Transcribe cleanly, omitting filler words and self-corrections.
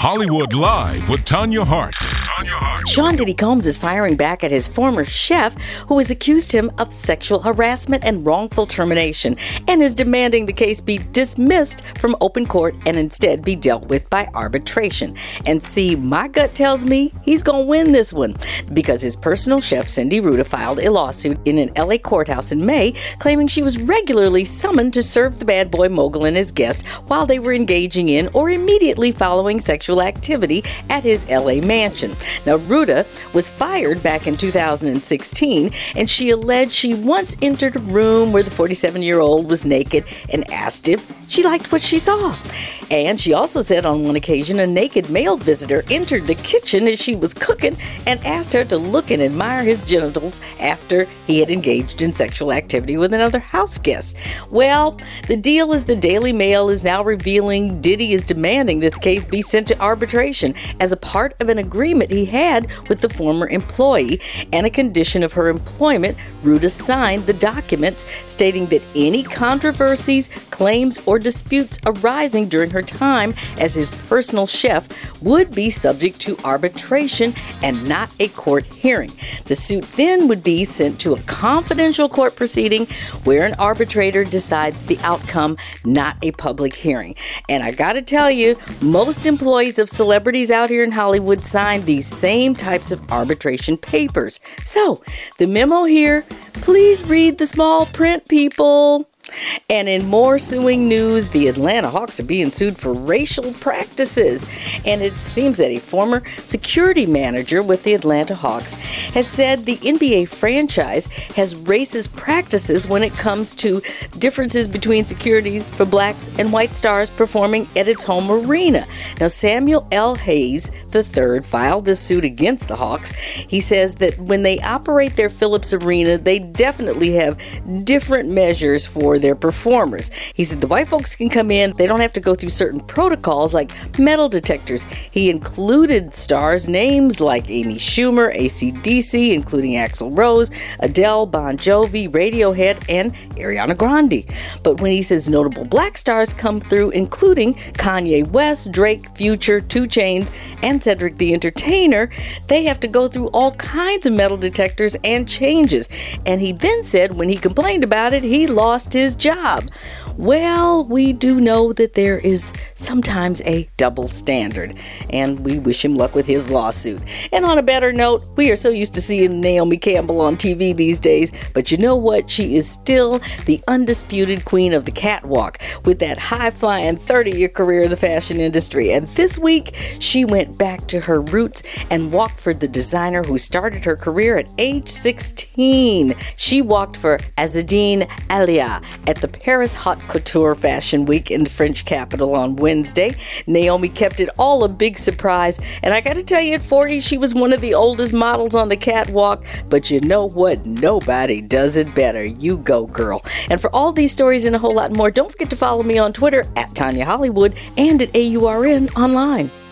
Hollywood Live with Tanya Hart. Sean Diddy Combs is firing back at his former chef, who has accused him of sexual harassment and wrongful termination, and is demanding the case be dismissed from open court and instead be dealt with by arbitration. And see, my gut tells me he's going to win this one, because his personal chef, Cindy Ruta, filed a lawsuit in an LA courthouse in May, claiming she was regularly summoned to serve the bad boy mogul and his guests while they were engaging in or immediately following sexual activity at his LA mansion. Now, Ruta was fired back in 2016, and she alleged she once entered a room where the 47-year-old was naked and asked if she liked what she saw. And she also said on one occasion a naked male visitor entered the kitchen as she was cooking and asked her to look and admire his genitals after he had engaged in sexual activity with another house guest. Well, the deal is the Daily Mail is now revealing Diddy is demanding that the case be sent to arbitration as a part of an agreement he had with the former employee, and a condition of her employment. Ruta signed the documents stating that any controversies, claims, or disputes arising during her time as his personal chef would be subject to arbitration and not a court hearing. The suit then would be sent to a confidential court proceeding where an arbitrator decides the outcome, not a public hearing. And I gotta tell you, most employees of celebrities out here in Hollywood sign these same types of arbitration papers. So, the memo here, please read the small print, people. And in more suing news, the Atlanta Hawks are being sued for racial practices. And it seems that a former security manager with the Atlanta Hawks has said the NBA franchise has racist practices when it comes to differences between security for blacks and white stars performing at its home arena. Now, Samuel L. Hayes III filed this suit against the Hawks. He says that when they operate their Phillips Arena, they definitely have different measures for their performers. He said the white folks can come in, they don't have to go through certain protocols like metal detectors. He included stars names like Amy Schumer, AC/DC, including Axl Rose, Adele, Bon Jovi, Radiohead, and Ariana Grande. But when he says notable black stars come through, including Kanye West, Drake, Future, 2 Chainz, and Cedric the Entertainer, they have to go through all kinds of metal detectors and changes. And he then said when he complained about it, he lost his job. Well, we do know that there is sometimes a double standard, and we wish him luck with his lawsuit. And on a better note, we are so used to seeing Naomi Campbell on TV these days, but you know what? She is still the undisputed queen of the catwalk with that high-flying 30-year career in the fashion industry. And this week, she went back to her roots and walked for the designer who started her career at age 16. She walked for Azzedine Alaïa at the Paris Haute Couture Fashion Week in the French capital on Wednesday. Naomi kept it all a big surprise, and I gotta tell you, at 40, she was one of the oldest models on the catwalk, but you know what? Nobody does it better. You go, girl. And for all these stories and a whole lot more, don't forget to follow me on Twitter at Tanya Hollywood and at AURN online.